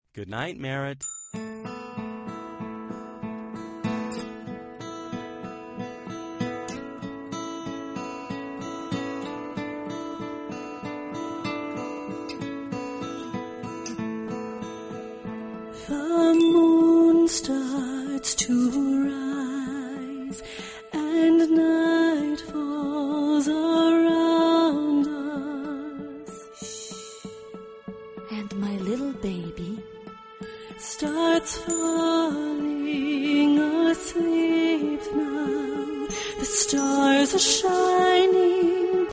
Good night, Merritt. The moon starts to rise, and night falls around us. And my little baby starts falling asleep now. The stars are shining